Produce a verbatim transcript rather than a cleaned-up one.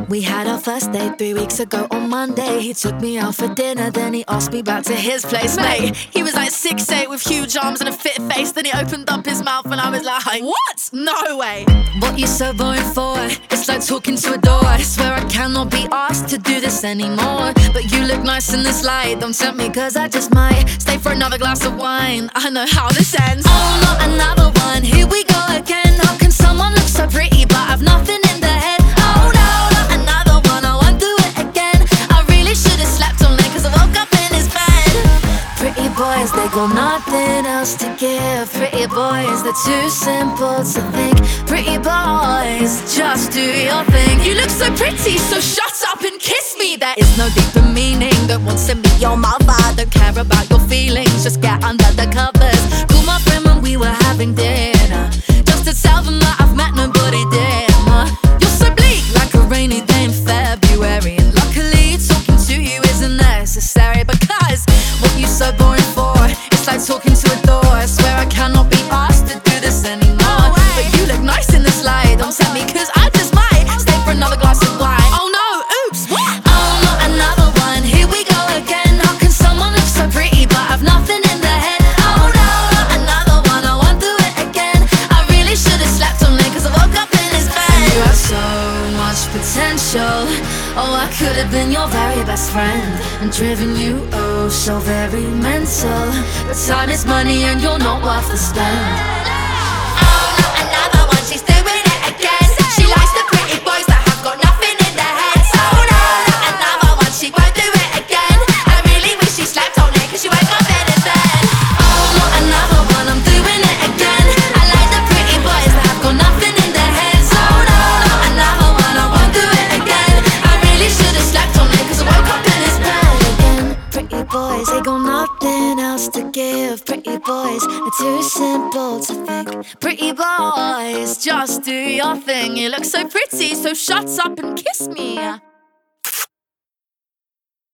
We had our first date three weeks ago on Monday. He took me out for dinner, then he asked me back to his place. Mate, he was like six eight with huge arms and a fit face. Then he opened up his mouth and I was like, what? No way. What you so boring for? It's like talking to a door. I swear I cannot be asked to do this anymore. But you look nice in this light. Don't tempt me cause I just might stay for another glass of wine. I know how this ends. Oh, not another one, here we go again. How can someone look so pretty but have nothing in their head? Oh no, not another one, I won't do it again. I really should've slept on it cause I woke up in his bed. Pretty boys, they got nothing else to give. Pretty boys, they're too simple to think. Pretty boys, just do your thing. You look so pretty, so shut up and kiss me. There is no deeper meaning that wants to be your mother. Don't care about your feelings, just get under the covers. Call my friend when we were having dinner, just to tell them that I've met nobody dimmer. You're so bleak, like a rainy day in February. And luckily talking to you isn't necessary, because what you so boring for? It's like talking to a door. I swear I cannot be asked to do this anymore. But you look nice in this light. Don't tempt me cause I just might stay for another glass of wine. Oh no, oops, what? Oh, not another one, here we go again. How can someone look so pretty but have nothing in their head? Oh no, not another one, I won't do it again. I really should've slept on it cause I woke up in his bed. You have so much potential. Oh, I could have been your very best friend and driven you oh so very mental. But time is money and you're not worth the spend. They got nothing else to give. Pretty boys, they're too simple to think. Pretty boys, just do your thing. You look so pretty, so shut up and kiss me.